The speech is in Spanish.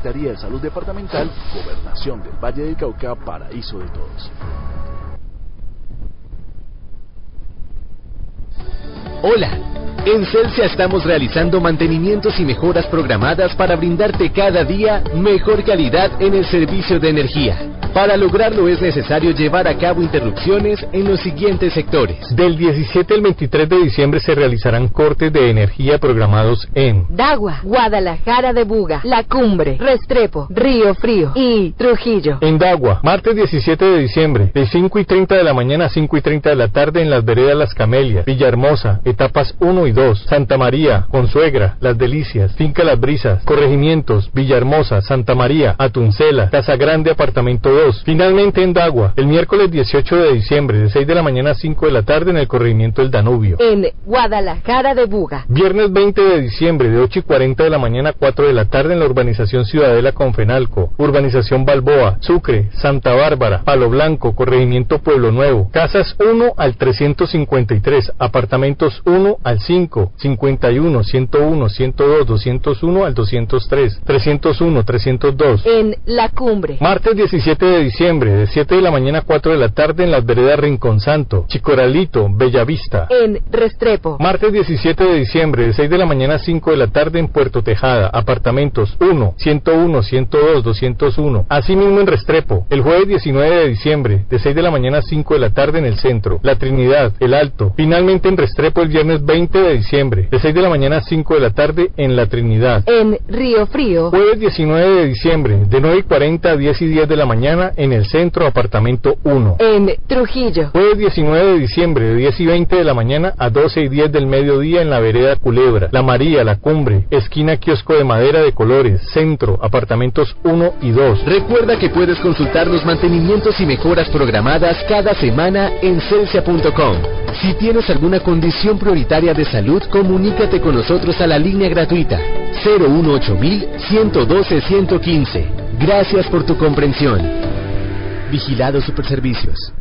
Secretaría de Salud Departamental, Gobernación del Valle del Cauca, paraíso de todos. Hola, en Celsia estamos realizando mantenimientos y mejoras programadas para brindarte cada día mejor calidad en el servicio de energía. Para lograrlo es necesario llevar a cabo interrupciones en los siguientes sectores. Del 17 al 23 de diciembre se realizarán cortes de energía programados en Dagua, Guadalajara de Buga, La Cumbre, Restrepo, Río Frío y Trujillo. En Dagua, martes 17 de diciembre, de 5:30 de la mañana a 5:30 de la tarde en las veredas Las Camelias, Villahermosa, etapas 1 y 2, Santa María, Consuegra, Las Delicias, Finca Las Brisas, Corregimientos, Villahermosa, Santa María, Atuncela, Casa Grande, Apartamento 2. Finalmente en Dagua, el miércoles 18 de diciembre, de 6 de la mañana a 5 de la tarde en el corregimiento El Danubio. En Guadalajara de Buga. Viernes 20 de diciembre, de 8:40 de la mañana a 4 de la tarde en la urbanización Ciudadela con Fenalco, urbanización Balboa, Sucre, Santa Bárbara, Palo Blanco, corregimiento Pueblo Nuevo, casas 1 al 353, apartamentos 1 al 5, 51, 101, 102, 201 al 203, 301, 302. En La Cumbre. Martes 17 de diciembre, de 7 de la mañana a 4 de la tarde en las veredas Rincón Santo, Chicoralito, Bellavista. En Restrepo. Martes 17 de diciembre, de 6 de la mañana a 5 de la tarde en Puerto Tejada, apartamentos 1, 101, 102, 201. Asimismo en Restrepo, el jueves 19 de diciembre, de 6 de la mañana a 5 de la tarde en el centro, La Trinidad, El Alto. Finalmente en Restrepo el viernes 20 de diciembre, de 6 de la mañana a 5 de la tarde en La Trinidad. En Río Frío. Jueves 19 de diciembre, de 9:40 a 10:10 de la mañana en el centro, apartamento 1. En Trujillo. Jueves 19 de diciembre, de 10:20 de la mañana a 12:10 del mediodía en la vereda Culebra, La María, La Cumbre, esquina kiosco de madera de colores, centro, apartamentos 1 y 2. Recuerda que puedes consultar los mantenimientos y mejoras programadas cada semana en celsia.com. Si tienes alguna condición prioritaria de salud, comunícate con nosotros a la línea gratuita 018-112-115. Gracias por tu comprensión. Vigilado Superservicios.